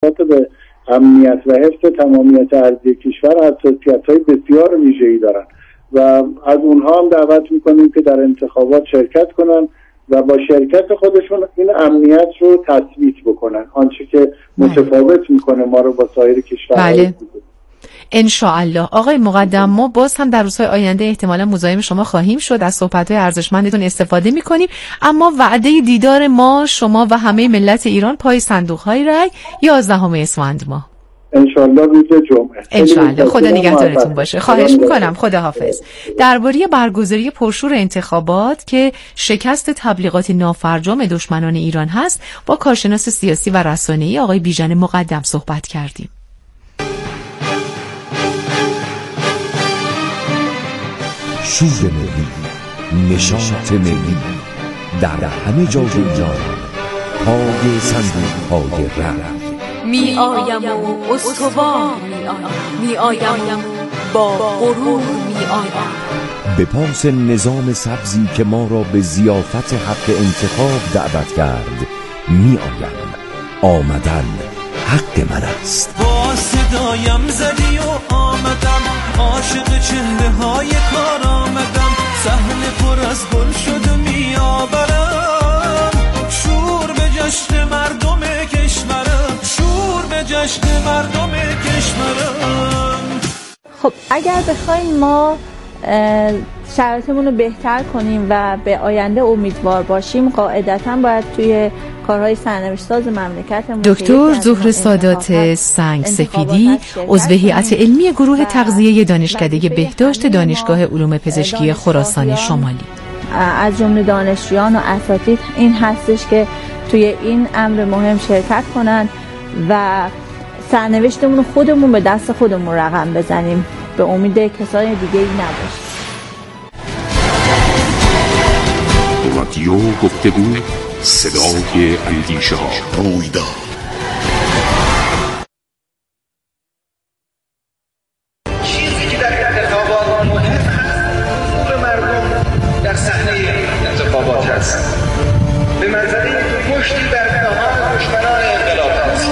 بساط به امنیت و حفظ تمامیت ارضی کشور حساسیت‌های بسیار ویژه‌ای دارن و از اونها هم دعوت میکنیم که در انتخابات شرکت کنن و با شرکت خودشون این امنیت رو تثبیت بکنن، آنچه که متفاوت میکنه ما رو با سایر کشورها. بله انشاءالله. آقای مقدم، ما باز هم در روزهای آینده احتمالا مزاحم شما خواهیم شد، از صحبت‌های ارزشمندتون استفاده می‌کنیم، اما وعده دیدار ما، شما و همه ملت ایران پای صندوق‌های رای 11 اسفند ماه انشاءالله روز جمعه. انشاءالله. خدا نگهدارتون باشه. خواهش میکنم. خداحافظ. درباره برگزاری پرشور انتخابات که شکست تبلیغات نافرجام دشمنان ایران هست با کارشناس سیاسی و رسانه‌ای آقای بیژن مقدم صحبت کردیم. شور ملی، نشاط ملی در همه جای ایران، پای صندوق‌های رای. می آیم و استوار می آیم با غرور می آیم به پاس نظام سبزی که ما را به ضیافت حق انتخاب دعوت کرد می آیم. آمدن حق من است. با صدایم زدی و آمدم، عاشق چهره های کار آمدم، صحنه پر از گل شد و می آورم شور به جشن مردم کشورم، شور به جشن مردم کشورم. خب اگر بخوایم ما شرایطمون رو بهتر کنیم و به آینده امیدوار باشیم، قاعدتاً باید توی کارهای سرنوشت‌ساز مملکتمون دکتر ظهر سادات سنگ سفیدی، عضو هیئت علمی گروه تغذیه دانشکده بهداشت دانشگاه علوم پزشکی خراسان شمالی، از جمله دانشجویان و اساتید این هستش که توی این امر مهم شرکت کنن و سرنوشتمون خودمون به دست خودمون رقم بزنیم، به امید کسای دیگه ای نباشه. رادیو گفتگو، صدای اندیشه ها. رویداد چیزی که در انتخابات مهم هست حضور مردم در صحنه انتخابات هست، به منظره پشتی بر دهان دشمنان انقلاب هست.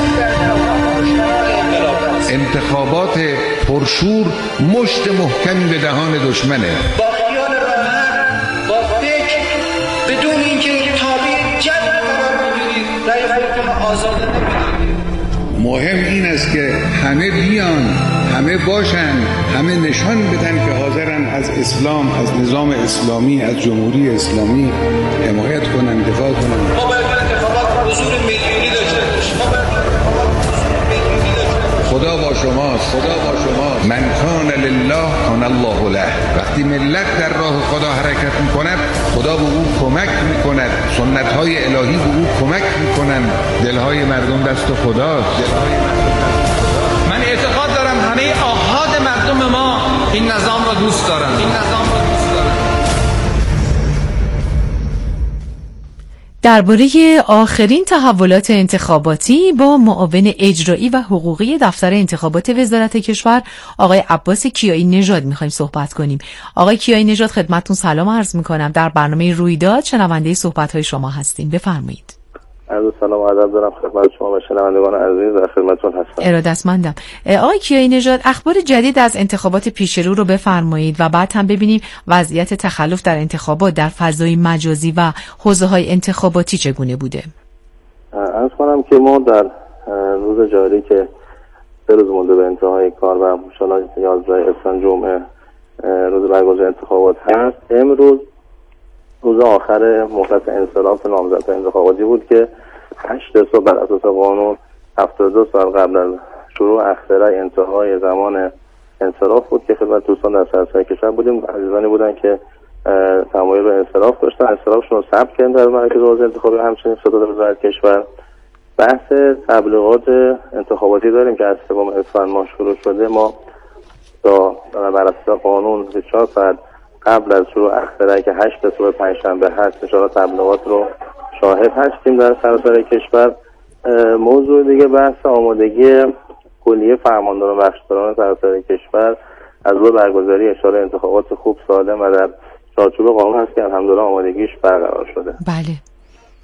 انتخابات پرشور مشت محکمی به دهان دشمنه. با خیال راحت، با فکر، بدون اینکه تابع جبر قرار بگیرید، رای خودتون آزاده نمیدید. مهم این است که همه بیان، همه باشن، همه نشان بدن که حاضرن از اسلام، از نظام اسلامی، از جمهوری اسلامی حمایت کنن، دفاع کنن. ما باید انتخابات حضور میلیونی داشته باشیم. خدا با شماست، خدا با شماست. من کان لله کان الله له. وقتی ملت در راه خدا حرکت میکند، خدا به او کمک میکند، سنت‌های الهی به او کمک میکنند. دلهای مردم دست خداست. من اعتقاد دارم همه آحاد مردم ما این نظام را دوست دارن. درباره آخرین تحولات انتخاباتی با معاون اجرایی و حقوقی دفتر انتخابات وزارت کشور آقای عباس کیایی نژاد می‌خوایم صحبت کنیم. آقای کیایی نژاد خدمتتون سلام عرض می‌کنم. در برنامه رویداد شنونده صحبت‌های شما هستیم. بفرمایید. عرض سلام و ادب دارم خدمت شما و شنوندگان عزیز، در خدمتتون هستم. ارادتمندم. آقای کیایی نژاد، اخبار جدید از انتخابات پیش رو بفرمایید و بعد هم ببینیم وضعیت تخلف در انتخابات در فضای مجازی و حوزه‌های انتخاباتی چگونه بوده. عرض کنم که ما در روز جاری که 3 روز مونده به انتهای کار و انشاءالله 11 اسفند جمعه روز برگزاری انتخابات هست، امروز روز آخر مهلت انصراف نامزدهای انتخاباتی بود که 8 صبح بر اساس قانون 72 ساعت قبل از شروع اختراع انتهای زمان انصراف بود که خدمت دوستان در سراسر کشور بودیم. عزیزانی بودن که تمایل به انصراف داشتن، انصرافشون رو ثبت کردن در مرکز حوزه انتخابی همچنین ستاد وزارت کشور. بحث تبلیغات انتخاباتی داریم که از 3 اسفند ماه شروع شده. ما تا بر اساس قانون 24 ساعت قبل از شروع اختراعی که 8 صبح پنجشنبه هست انشاءالله تبلیغات رو شاهد هستیم در سراسر کشور. موضوع دیگه بحث آمادگی کلیه فرمانداران و بخشداران سراسر کشور از روی برگزاری اشاره انتخابات خوب، سالم و در چارچوب قانون هست که الحمدلله آمادگیش برقرار شده. بله.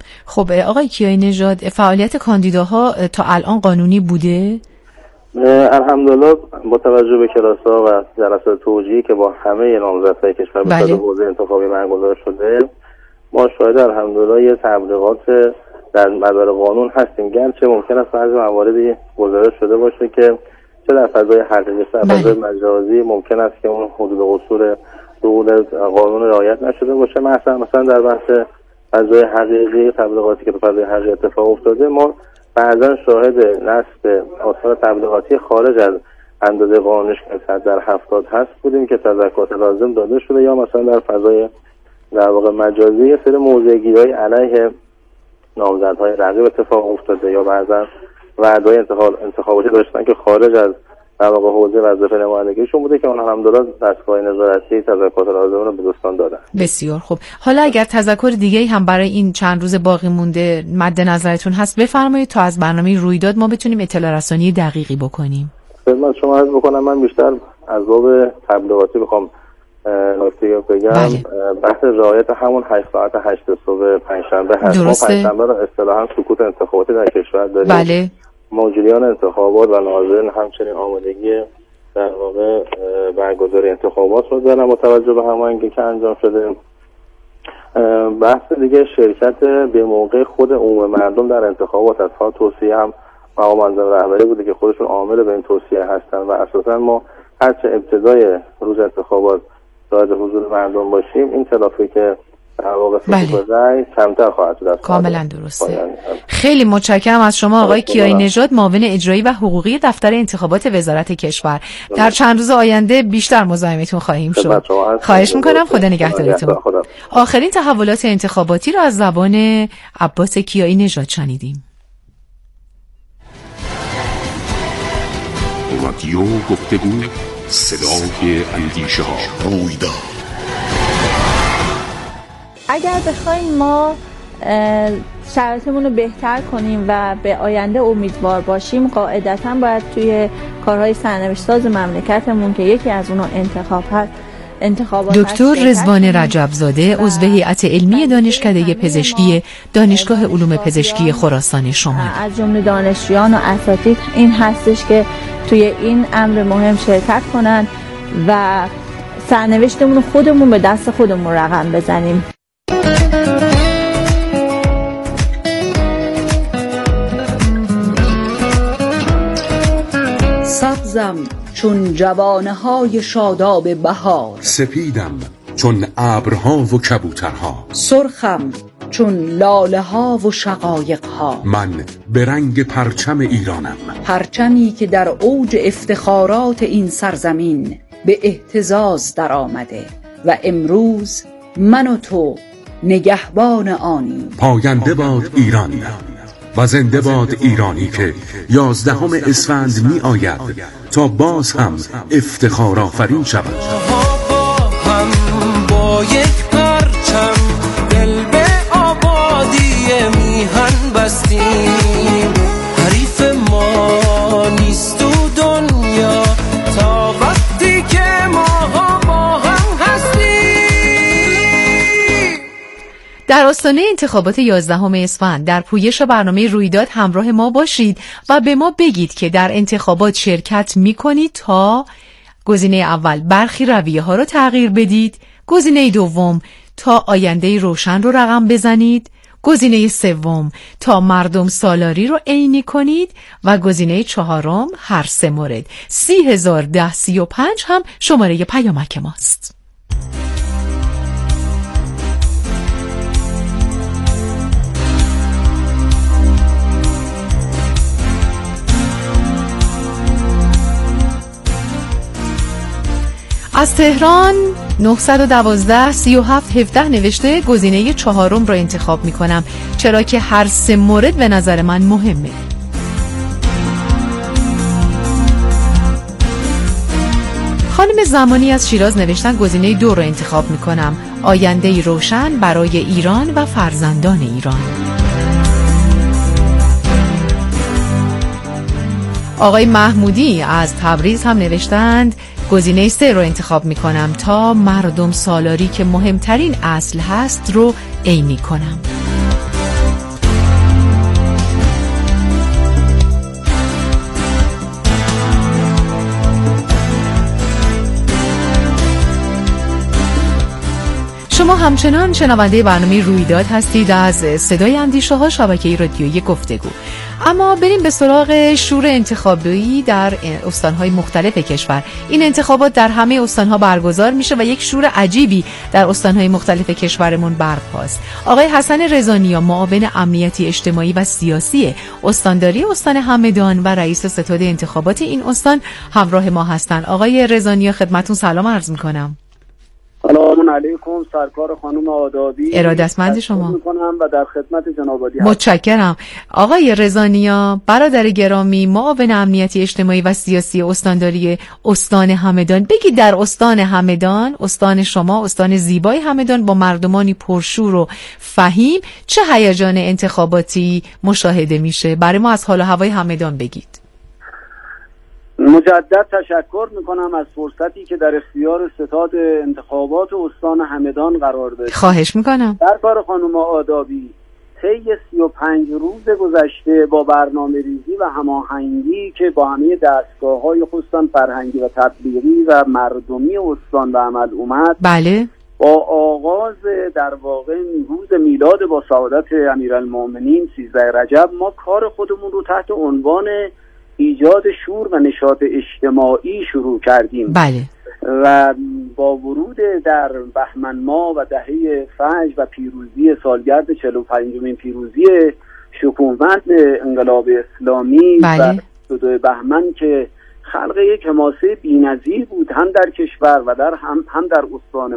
خب آقای کیایی نژاد، فعالیت کاندیداها تا الان قانونی بوده؟ الحمدلله با توجه به کلاس‌ها و جلسات توجیهی که با همه نامزدهای کشور به صورت حوزه انتخابی برگزار شده، ما شاهد الحمدلله یه تبلیغات در مدار قانون هستیم، گرچه ممکن است بعضی مواردی گزارش شده باشه که چه در فضای حقیقی چه در فضای مجازی ممکن است که اون حدود و قصور قانون رعایت نشده باشه. مثلا در بحث فضای حقیقی، تبلیغاتی که تو فضای حقیقی اتفاق افتاده، ما بعضا شاهد نصب آثار تبلیغاتی خارج از اندازه قانونیش که در 70 هست بودیم که تذکرات لازم داده شده، یا مثلا در فضای در واقع مجازی یه سری موضع‌گیری‌های علیه نامزدهای رقیب اتفاق افتاده، یا بعضا وعده‌های انتخاباتی داشتن که خارج از در واقع حوزه وظیفه نمایندگیشون بوده که اون الحمدلله دستگاه نظارتی تذکرات لازم رو به دوستان دادن. بسیار خوب. حالا اگر تذکر دیگه‌ای هم برای این چند روز باقی مونده مد نظرتون هست بفرمایید تا از برنامه رویداد ما بتونیم اطلاع رسانی دقیقی بکنیم. خدمت شما عرض بکنم، من بیشتر از باب تبلیغاتی بخوام نکته بگم. بحث رعایت همون 8 ساعت 8 صبح پنجشنبه هست. ما پنجشنبه رو اصطلاحاً سکوت انتخاباتی در کشور داریم. بله. مجریان انتخابات و ناظرین همچنین آمادگی در واقع برگزاری انتخابات رو دارن با توجه به هماهنگی که انجام شده. بحث دیگه شرکت به موقع خود عموم مردم در انتخابات است. ها توصیه هم مقام منظم رهبری بوده که خودشون عامل به این توصیه هستن و اساسا ما هرچه ابتدای روز انتخابات شاهد حضور مردم باشیم، این تلافی که در واقع رأی کمتر خواهد شد. کاملا درسته. خیلی متشکرم از شما آقای کیایی نژاد، معاون اجرایی و حقوقی دفتر انتخابات وزارت کشور. در چند روز آینده بیشتر مزاحمتون خواهیم شد. خواهش میکنم. خدا نگهدارتون. آخرین تحولات انتخاباتی رو از زبان عباس کیایی نژاد شنیدیم. رادیو گفتگو، صدای اندیشه ها. رویداد. اگر بخوایم ما شرایطمون رو بهتر کنیم و به آینده امیدوار باشیم، قاعدتاً باید توی کارهای سرنوشت‌ساز مملکتمون که یکی از اونها انتخابات دکتر رضوان رجبزاده، عضو هیئت علمی دانشکده پزشکی دانشگاه علوم پزشکی خراسان شمالی، از جمله دانشجویان و اساتید این هستش که توی این امر مهم شرکت کنن و سرنوشتمون خودمون به دست خودمون رقم بزنیم. سبزم چون جوانه‌های شاداب بهار، سپیدم چون ابرها و کبوترها، سرخم چون لاله‌ها و شقایق‌ها. من به رنگ پرچم ایرانم، پرچمی که در اوج افتخارات این سرزمین به اهتزاز در آمده و امروز من و تو نگهبان آنی. پاینده باد ایران و زنده باد ایرانی که 11 اسفند می آید تا باز هم افتخار آفرین شود. هم با یک پرچم دل به آبادی میهن بستیم، حریف ما نیست تو دنیا تا وقتی که ما با هم هستیم. در آستانه انتخابات 11 اسفند در پویش برنامه رویداد همراه ما باشید و به ما بگید که در انتخابات شرکت می‌کنید تا گزینه اول برخی رویه ها رو تغییر بدید، گزینه دوم تا آینده روشن رو رقم بزنید، گزینه سوم تا مردم سالاری رو عینی کنید و گزینه چهارم هر سه مورد. 30,010-35 هم شماره پیامک ماست. از تهران 912-37-17 نوشته گزینه چهارم رو انتخاب میکنم چرا که هر سه مورد به نظر من مهمه. خانم زمانی از شیراز نوشتن گزینه 2 رو انتخاب میکنم، آینده روشن برای ایران و فرزندان ایران. آقای محمودی از تبریز هم نوشتند گزینه 3 رو انتخاب میکنم تا مردم سالاری که مهمترین اصل هست رو عینی کنم. شما همچنان شنونده برنامه رویداد هستید از صدای اندیشه ها، شبکه رادیویی گفتگو. اما بریم به سراغ شور انتخابی در استانهای مختلف کشور. این انتخابات در همه استانها برگزار میشه و یک شور عجیبی در استانهای مختلف کشورمون برپاست. آقای حسن رضانیا، معاون امنیتی اجتماعی و سیاسی استانداری استان همدان و رئیس ستاد انتخابات این استان همراه ما هستند. آقای رضانیا، خدمتتون سلام عرض میکنم. سلام علیکم سرکار خانم آدابی، ارادتمند شما میکنم و در خدمت جناب عالی متشکرم. آقای رضانیا، برادر گرامی، معاون امنیتی اجتماعی و سیاسی استانداری استان همدان، بگید در استان همدان، استان شما، استان زیبای همدان با مردمانی پرشور و فهیم، چه هیجان انتخاباتی مشاهده میشه؟ برای ما از حال و هوای همدان بگید. مجدد تشکر میکنم از فرصتی که در اختیار ستاد انتخابات استان همدان قرار دادید. خواهش میکنم. سرکار خانم آدابی، طی 35 روز گذشته با برنامه ریزی و هماهنگی که با همه دستگاه‌های خصوصا فرهنگی و تبلیغی و مردمی استان به عمل اومد، بله، با آغاز در واقع روز میلاد با سعادت امیرالمومنین 13 رجب، ما کار خودمون رو تحت عنوان ایجاد شور و نشاط اجتماعی شروع کردیم. بله. و با ورود در بهمن ماه و دهه فجر و پیروزی سالگرد 45مین پیروزی شکوهمند انقلاب اسلامی، بله. و 2 بهمن که خلق یک حماسه بی‌نظیر بود هم در کشور و هم در استان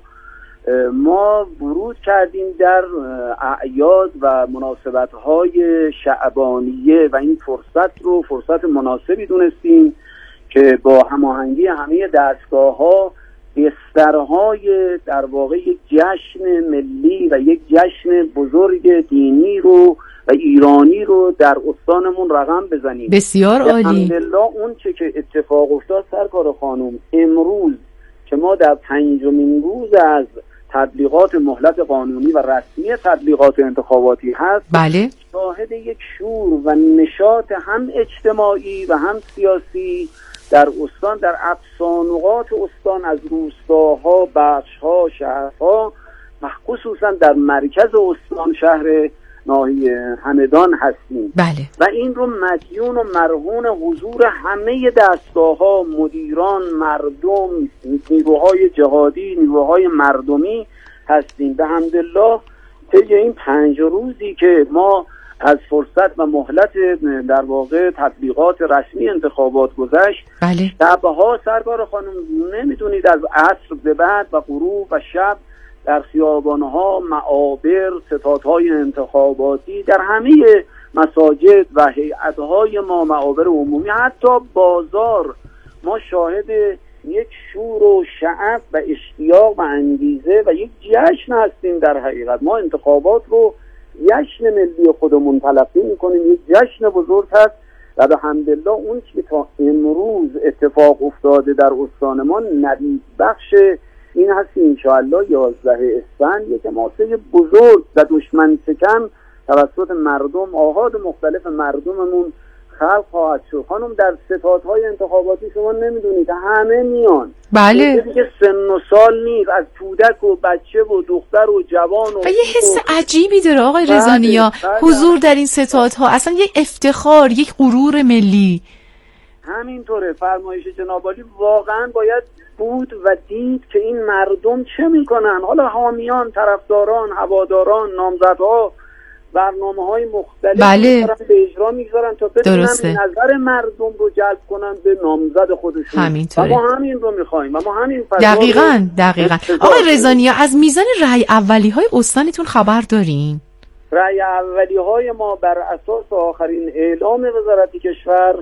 ما ورود کردیم در اعیاد و مناسبت‌های شعبانیه و این فرصت رو فرصت مناسبی دونستیم که با هماهنگی همه دستگاه‌ها بسترهای در واقع یک جشن ملی و یک جشن بزرگ دینی رو و ایرانی رو در استانمون رقم بزنیم. بسیار عالی. الحمدلله اون چه که اتفاق افتاد سرکار خانم، امروز که ما در 5مین روز از تبلیغات مهلت قانونی و رسمی تبلیغات انتخاباتی هست، بله، شاهد یک شور و نشاط هم اجتماعی و هم سیاسی در استان، در اقصا نقاط استان، از روستاها، بخشها، شهرها و خصوصا در مرکز استان شهر ناحیه همدان هستیم. بله. و این رو مدیون و مرهون حضور همه دستگاه‌ها، مدیران، مردم، نیروهای جهادی، نیروهای مردمی هستیم. به حمدالله طی این 5 روزی که ما از فرصت و مهلت در واقع تبلیغات رسمی انتخابات گذشت، بله، شبها سرکار خانم نمیدونید از عصر به بعد و غروب و شب در خیابانها، معابر، ستادهای انتخاباتی، در همه مساجد و هیئت‌های ما، معابر عمومی، حتی بازار، ما شاهد یک شور و شعف و اشتیاق و انگیزه و یک جشن هستیم. در حقیقت ما انتخابات رو جشن ملی خودمون تلقی می‌کنیم، یک جشن بزرگ هست و به حمدالله اون که تا امروز اتفاق افتاده در استان ما نوید بخش این هست که انشاءالله 11 اسفند یک حماسه بزرگ و دشمن شکن توسط مردم، آحاد مختلف مردممون خلق خواهد شد. خانم در ستادهای انتخاباتی شما نمیدونید همه میان، بله، دیگه سن و سال نیست، از کودک و بچه و دختر و جوان و یه حس عجیبی داره آقای رضانیا حضور در این ستادها، اصلا یک افتخار، یک غرور ملی. همینطوره. فرمایش جناب عالی واقعا باید بود و دید که این مردم چه میکنن. حالا حامیان، طرفداران، هواداران، نامزدها برنامه‌های مختلف بله، به اجرا میگذارن تا بتونن نظر مردم رو جلب کنن به نامزد خودشون. همینطوره. و ما همین رو میخوایم و ما همین دقیقاً. آقای رضانیا، از میزان رأی اولی‌های استانتون خبر دارین؟ رأی اولی‌های ما بر اساس آخرین اعلام وزارت کشور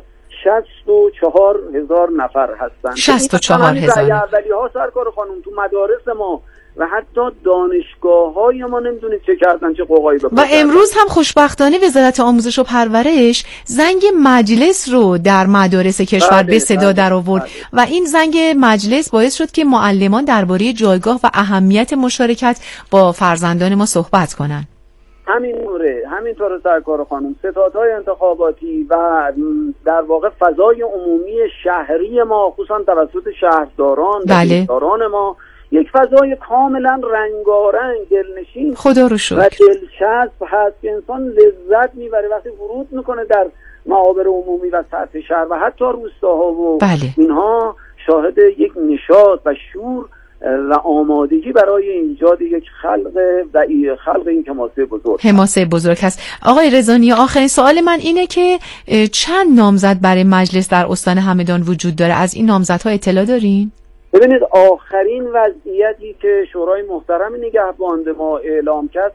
64,000 نفر هستند. 64,000 رأی اولی‌ها سرکار خانم تو مدارس ما و حتی دانشگاه‌های ما نمیدونید چه کردن، چه قوقایی بپردن. و امروز هم خوشبختانه وزارت آموزش و پرورش زنگ مجلس رو در مدارس کشور به صدا در آورد و این زنگ مجلس باعث شد که معلمان درباره جایگاه و اهمیت مشارکت با فرزندان ما صحبت کنن. همینطوره سرکار خانم. ستادهای انتخاباتی و در واقع فضای عمومی شهری ما خصوصا توسط شهرداران و دیداران ما یک فضای کاملا رنگارنگ، دلنشین خدا رو شکر و دلچسب هست که انسان لذت میبره وقتی ورود میکنه در معابر عمومی و سطح شهر و حتی روستاها و اینها شاهد یک نشاط و شور و آمادگی برای ایجاد یک خلق این حماسه بزرگ هست. آقای رضایی، آخرین سوال من اینه که چند نامزد برای مجلس در استان همدان وجود داره؟ از این نامزدها اطلاع دارین؟ ببینید، آخرین وضعیتی که شورای محترم نگهبان ما اعلام کرد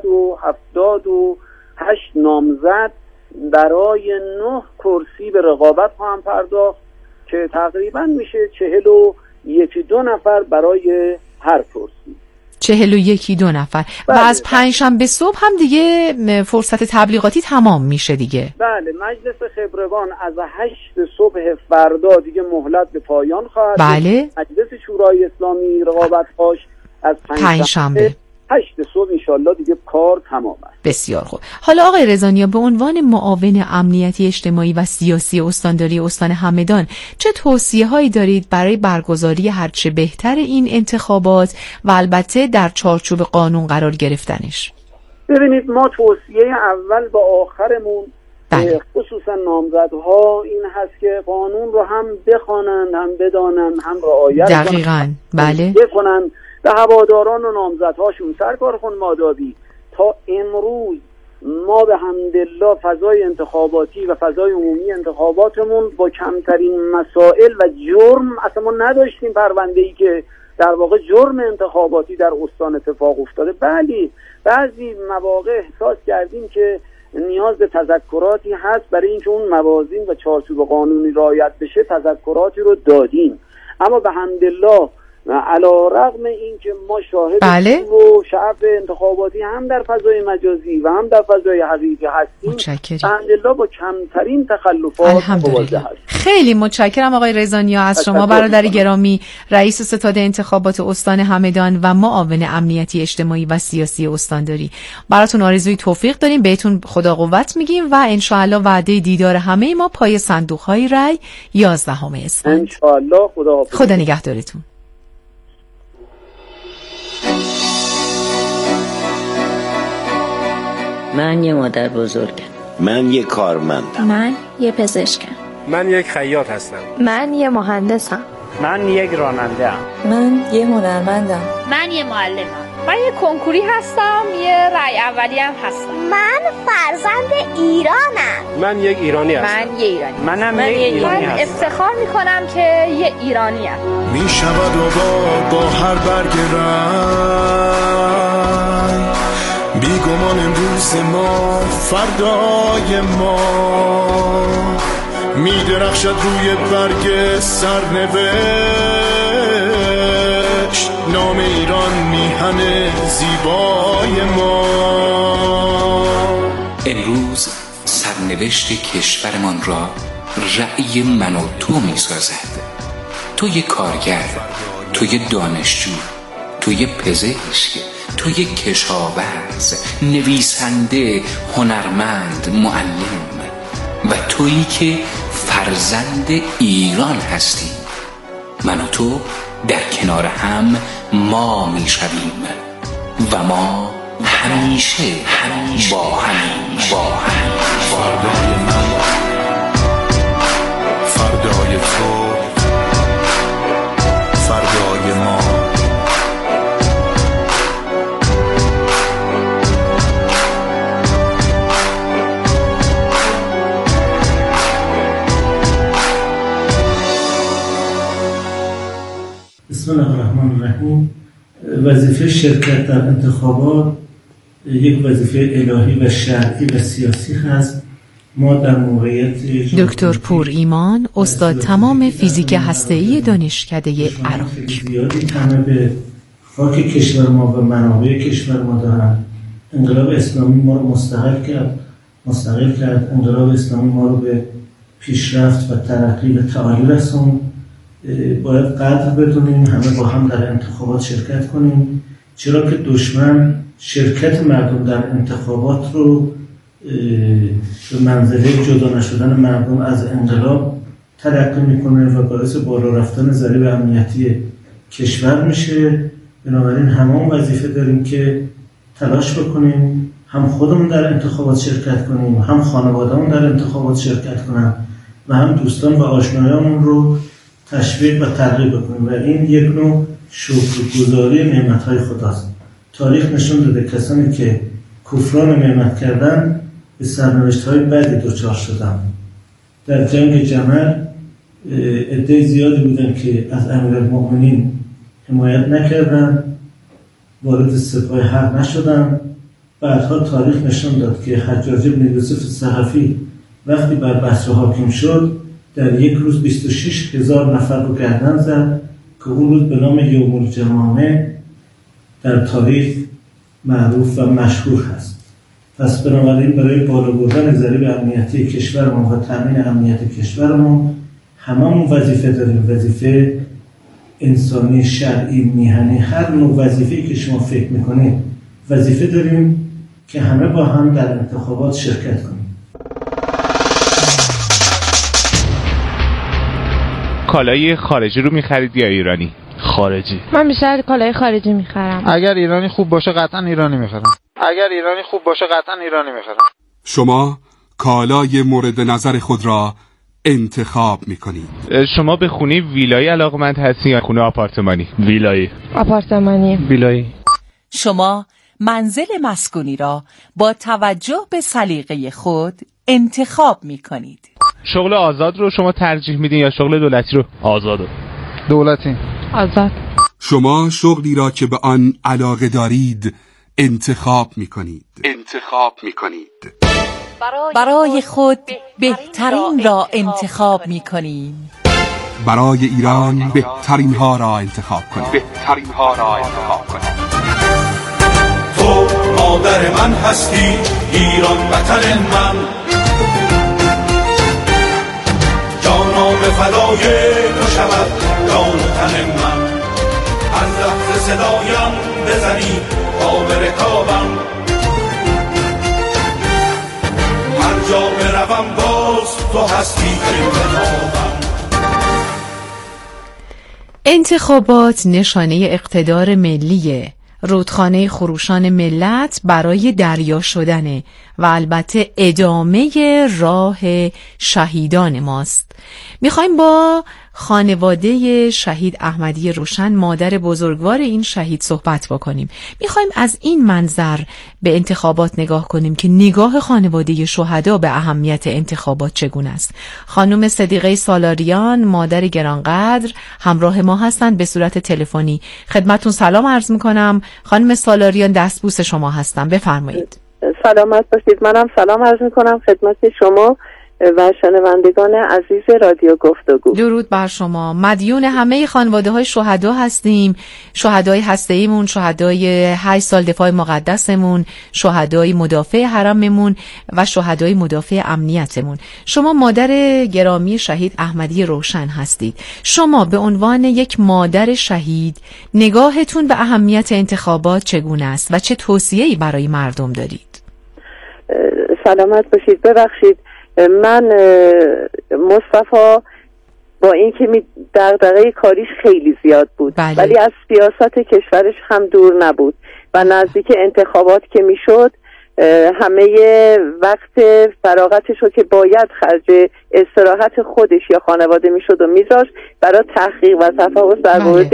378 نامزد برای 9 کرسی به رقابت خواهم پرداخت که تقریبا میشه 41-2 نفر برای هر کرسی. 41-2 نفر. بله. و از پنجشنبه صبح هم دیگه فرصت تبلیغاتی تمام میشه دیگه. بله، مجلس خبرگان از 8 صبح فردا دیگه مهلت به پایان خواهد. بله. مجلس شورای اسلامی رقابت هاش از پنجشنبه 8 صبح انشالله دیگه کار تمام است. بسیار خوب. حالا آقای رضایی، به عنوان معاون امنیتی اجتماعی و سیاسی استانداری استان همدان چه توصیه‌هایی دارید برای برگزاری هرچه بهتر این انتخابات و البته در چارچوب قانون قرار گرفتنش؟ ببینید، ما توصیه اول با آخرمون خصوصا نامزدها این هست که قانون رو هم بخوانند، هم بدانند، هم رعایت کنند. دقیقاً. بله. بکنند به هواداران و نامزدهاشون. سرکار خانم آدابی، تا امروز ما به حمدالله فضای انتخاباتی و فضای عمومی انتخاباتمون با کمترین مسائل و جرم اصلا ما نداشتیم پرونده‌ای که در واقع جرم انتخاباتی در استان اتفاق افتاده. بلی، بعضی مواقع احساس کردیم که نیاز به تذکراتی هست برای اینکه اون موازین و چارچوب قانونی رعایت بشه، تذکراتی رو دادیم، اما به حمدالله علی رغم اینکه ما شاهد و شعب انتخاباتی هم در فضای مجازی و هم در فضای حقیقی هستیم، الحمدلله با کمترین تخلفات مواجه هستیم. خیلی متشکرم آقای رضایی از شما برادر گرامی، رئیس ستاد انتخابات استان همدان و معاون امنیتی اجتماعی و سیاسی استانداری. براتون آرزوی توفیق داریم، بهتون خدا قوت میگیم و انشاءالله وعده دیدار همه ما پای صندوق‌های رای 11 اسفند. انشاءالله. خدا نگهدارتون. من یه مادر بزرگم. من یه کارمندم. من یه پزشکم. من یک خیاط هستم. من یه مهندسم. من یک راننده ام. من یه هنرمندم. من یه معلمم. من یه کنکوری هستم، یه رای اولی هم هستم. من فرزند ایرانم. من یک ایرانی هستم. من یه ایرانی. منم یک ایرانی هستم. من افتخار میکنم که یه ایرانی ام. میشود با هر برگ رنگ بیگمان امروز ما فردای ما میدرخشد روی برگ سرنوشت نام ایران میهن زیبای ما. امروز سرنوشت کشورمان را رأی من و تو میسازد. تو یک کارگر، تو یک دانشجو، تو یک پزشک، تو یک کشاورز، نویسنده، هنرمند، معلم و تویی که فرزند ایران هستی. من و تو در کنار هم ما می شویم و ما همیشه با همین فردای من، فردای تو، فردای ما. بسم الله الرحمن الرحیم. وظیفه شرکت در انتخابات یک وظیفه الهی و شرعی و سیاسی هست. ما در موقعیت دکتر پور ایمان، استاد تمام فیزیک هسته‌ای دانشکده عراق، زیادی همه به خاک کشور ما و منابع کشور ما دارن. انقلاب اسلامی ما رو مستقل کرد. انقلاب اسلامی ما رو به پیشرفت و ترقی و تعالی رسوند. باید قدر بدونیم، همه با هم در انتخابات شرکت کنیم، چرا که دشمن شرکت مردم در انتخابات رو به منزله جدا نشدن مردم از انقلاب تلقی میکنه و باعث بالا رفتن ضریب امنیتی کشور میشه. بنابراین همون وظیفه داریم که تلاش بکنیم هم خودمون در انتخابات شرکت کنیم، هم خانواده‌مون در انتخابات شرکت کنن و هم دوستان و آشنایانمون رو تشویق و ترغیب بکنیم و این یک نوع شکرگزاری نعمت‌های خداست. تاریخ نشون داده کسانی که کفران نعمت کردن به سرنوشت‌های بدی دچار شدن. در جنگ جمل عده زیادی بودن که از امیرالمؤمنین حمایت نکردن، وارد سپاه حق نشدن. بعدها تاریخ نشون داد که حجاج بن یوسف ثقفی وقتی بر بصره حاکم شد در یک روز 26,000 نفر رو گردن زد که اون روز به نام یوم الجمامه در تاریخ معروف و مشهور هست. پس بنابراین برای بالا بردن ضریب امنیتی کشورمون و تامین امنیت کشورمون هممون وظیفه داریم، وظیفه انسانی، شرعی، میهنی، هر نوع وظیفه‌ای که شما فکر میکنید وظیفه داریم که همه با هم در انتخابات شرکت کنیم. کالای خارجی رو می‌خرید یا ایرانی؟ خارجی. من بیشتر کالای خارجی می‌خرم. اگر ایرانی خوب باشه قطعا ایرانی می‌خرم. شما کالای مورد نظر خود را انتخاب می‌کنید. شما به خونه ویلایی علاقه‌مند هستی یا خونه آپارتمانی؟ ویلایی. آپارتمانی. شما منزل مسکونی را با توجه به سلیقه خود انتخاب می‌کنید. شغل آزاد رو شما ترجیح میدین یا شغل دولتی رو؟ آزاد. دولتی. آزاد. شما شغلی را که به آن علاقه دارید انتخاب می‌کنید. برای خود بهترین را انتخاب می‌کنیم. برای ایران بهترین ها را انتخاب کنید. تو مادر من هستی، ایران وطن من، جانم فدای تو شود جان و تن من. از لحظه صدایم بزنی تا برکابم، هر جا بروم باز تو هستی انتخابم. انتخابات نشانه اقتدار ملیه، رودخانه خروشان ملت برای دریا شدنه و البته ادامه راه شهیدان ماست. میخوایم با خانواده شهید احمدی روشن، مادر بزرگوار این شهید، صحبت بکنیم. میخوایم از این منظر به انتخابات نگاه کنیم که نگاه خانواده شهدا به اهمیت انتخابات چگونه است. خانم صدیقه سالاریان، مادر گرانقدر، همراه ما هستند به صورت تلفنی. خدمتون سلام عرض میکنم. خانم سالاریان، دستبوس شما هستم، بفرمایید. سلامت باشید. منم سلام عرض میکنم خدمت شما و شنوندگان عزیز رادیو گفتگو. درود بر شما. مدیون همه خانواده های شهدا هستیم، شهدای هسته‌ایمون، شهدای 8 سال دفاع مقدسمون، شهدای مدافع حرممون و شهدای مدافع امنیتمون. شما مادر گرامی شهید احمدی روشن هستید. شما به عنوان یک مادر شهید نگاهتون به اهمیت انتخابات چگونه است و چه توصیه‌ای برای مردم دارید؟ سلامت باشید. ببخشید من مصطفی با اینکه دغدغه کاریش خیلی زیاد بود، ولی از سیاست کشورش هم دور نبود و نزدیک انتخابات که میشد همه وقت فراغتش رو که باید خرج استراحت خودش یا خانواده میشد و میذاشت برای تحقیق و تفحص در مورد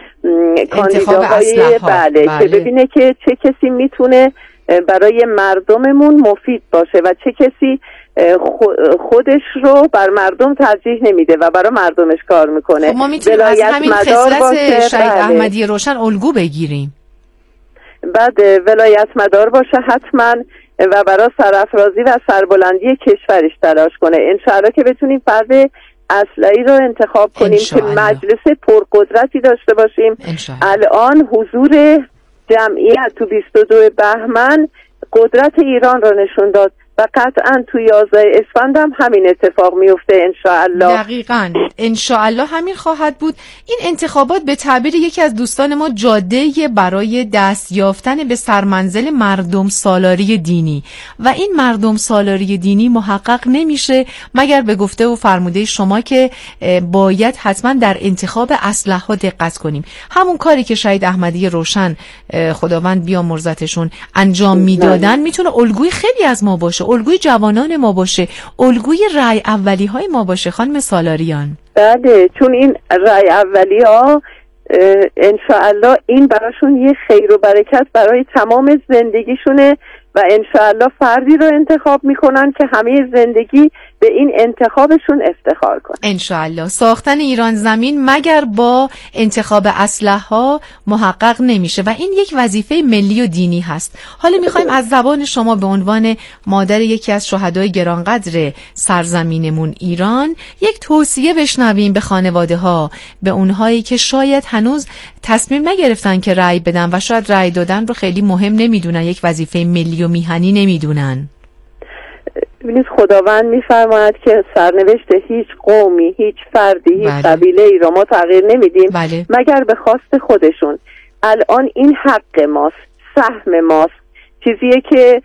کاندیداهای که ببینه که چه کسی میتونه برای مردممون مفید باشه و چه کسی خودش رو بر مردم ترجیح نمیده و برای مردمش کار میکنه. ما میتونیم از همین خصلت شهید احمدی روشن الگو بگیریم. بعد ولایت مدار باشه حتما و برای سرافرازی و سربلندی کشورش تلاش کنه. انشاءالله که بتونیم فرد اصلی رو انتخاب کنیم که مجلس پرقدرتی داشته باشیم. الان حضور جمعیت تو 22 بهمن قدرت ایران را نشون داد. و قطعا تو 11 اسفند هم همین اتفاق میفته انشاءالله. دقیقاً انشاءالله همین خواهد بود. این انتخابات به تعبیر یکی از دوستان ما جاده برای دست یافتن به سرمنزل مردم سالاری دینی و این مردم سالاری دینی محقق نمیشه مگر به گفته و فرموده شما که باید حتما در انتخاب اسلحه دقت کنیم. همون کاری که شهید احمدی روشن خداوند بیامرزتشون انجام میدادن میتونه الگوی خیلی از ما باشه، الگوی جوانان ما باشه، الگوی رأی اولی های ما باشه. خانم سالاریان بله، چون این رأی اولی ها انشاءالله این براشون یه خیر و برکت برای تمام زندگیشونه و انشاءالله فردی رو انتخاب میکنن که همه زندگی به این انتخابشون افتخار کنن. انشاءالله ساختن ایران زمین مگر با انتخاب اسلحه محقق نمیشه و این یک وظیفه ملی و دینی هست. حالا میخوایم از زبان شما به عنوان مادر یکی از شهدای گرانقدر سرزمینمون ایران یک توصیه بشنویم به خانواده ها، به اونهایی که شاید هنوز تصمیم نگرفتن که رأی بدن و شاید رأی دادن رو خیلی مهم نمیدونن، یک وظیفه ملی و میهنی نمیدونن. ببینید خداوند میفرماید که سرنوشت هیچ قومی، هیچ فردی، هیچ قبیله ای را ما تغییر نمیدیم مگر به خواست خودشون. الان این حق ماست، سهم ماست، چیزیه که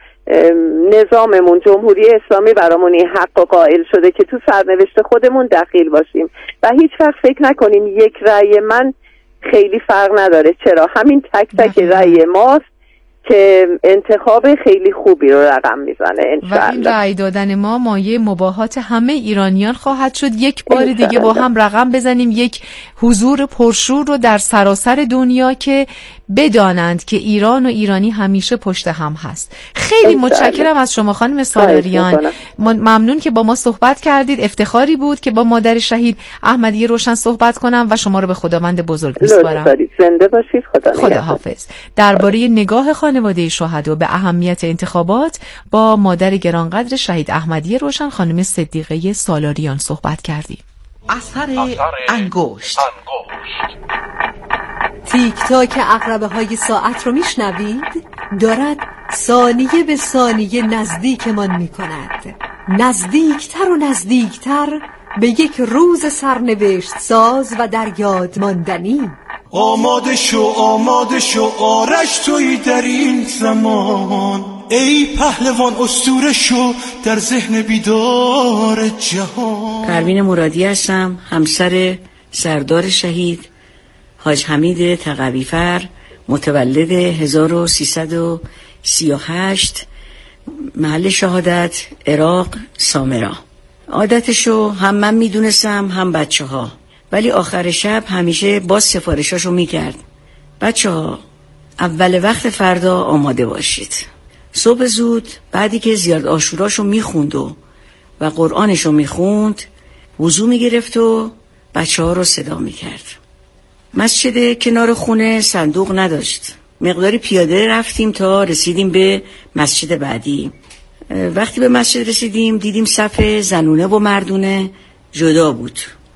نظاممون جمهوری اسلامی برامون این حق قائل شده که تو سرنوشت خودمون دخیل باشیم و هیچ وقت فکر نکنیم یک رأی من خیلی فرق نداره. چرا؟ همین تک تک رأی ماست که انتخاب خیلی خوبی رو رقم میزنه انشاءالله. و این رأی دادن ما مایه مباهات همه ایرانیان خواهد شد. یک بار دیگه با هم رقم بزنیم، یک حضور پرشور رو در سراسر دنیا که بدانند که ایران و ایرانی همیشه پشت هم هست. خیلی متشکرم از شما خانم سالاریان، ممنون که با ما صحبت کردید. افتخاری بود که با مادر شهید احمدی روشن صحبت کنم و شما رو به خداوند بزرگ میسپارم. زنده باشید. خدا حافظ. درباره نگاه خانواده شهدا به اهمیت انتخابات با مادر گرانقدر شهید احمدی روشن خانم صدیقه سالاریان صحبت کردیم. اثر انگشت. تیک تاک عقربه های ساعت رو میشنوید؟ دارد ثانیه به ثانیه نزدیکمان میکند، نزدیکتر و نزدیکتر به یک روز سرنوشت ساز و در یاد ماندنی. آماده شو آرش توی در این زمان، ای پهلوان اسطوره شو در ذهن بیدار جهان. پروین مرادی هستم، همسر سردار شهید حاج حمید تقوی‌فر، متولد 1338، محل شهادت عراق سامرا. عادتشو هم من میدونستم هم بچه ها، ولی آخر شب همیشه باز سفارشاشو میکرد: بچه ها اول وقت فردا آماده باشید. صبح زود بعدی که زیارت عاشوراشو میخوند و قرآنشو میخوند وضو میگرفت و بچه ها رو صدا میکرد. مسجد کنار خونه صندوق نداشت، مقداری پیاده رفتیم تا رسیدیم به مسجد بعدی. وقتی به مسجد رسیدیم دیدیم صف زنونه و مردونه جدا بود.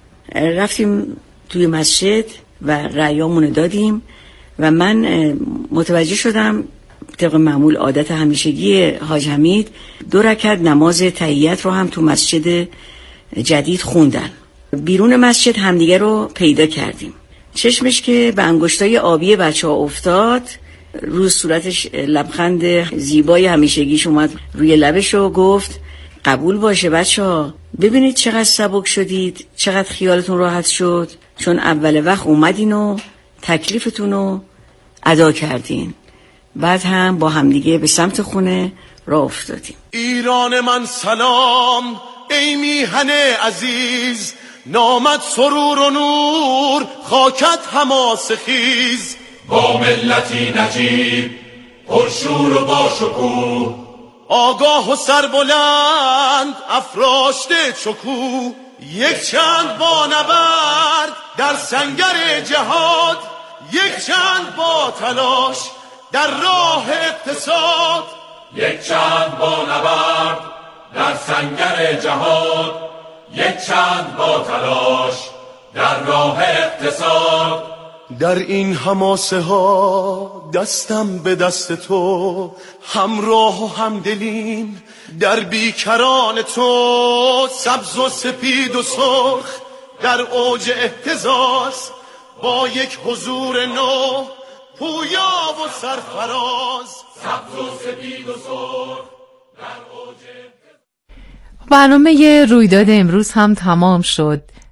رفتیم توی مسجد و رأیامونو دادیم و من متوجه شدم طبق معمول عادت همیشگی حاج حمید 2 رکعت نماز تحیت رو هم تو مسجد جدید خوندن. بیرون مسجد همدیگه رو پیدا کردیم. چشمش که به انگشتای آبی بچه ها افتاد، روی صورتش لبخند زیبای همیشگیش اومد روی لبش و گفت: قبول باشه بچه ها، ببینید چقدر سبک شدید، چقدر خیالتون راحت شد، چون اول وقت اومدین و تکلیفتون رو ادا کردین. بعد هم با همدیگه به سمت خونه راه افتادیم. ایران من سلام، ای میهن عزیز، نامت سرور و نور، خاکت حماس خیز. با ملتی نجیب، پرشور و باشکوه، آگاه و سربلند، افراشته شکوه. یک چند با نبرد در سنگر جهاد، یک چند با تلاش در راه اقتصاد. یک چند با نبرد در سنگر جهاد، یک چند با تلاش در راه اقتصاد. در این حماسه ها دستم به دست تو، همراه و همدلیم در بیکران تو سبز و سپید و سرخ در اوج اهتزاز با یک حضور نو پویا و سرفراز سبز و سپید و سرخ در اوج برنامه رویداد امروز هم تمام شد.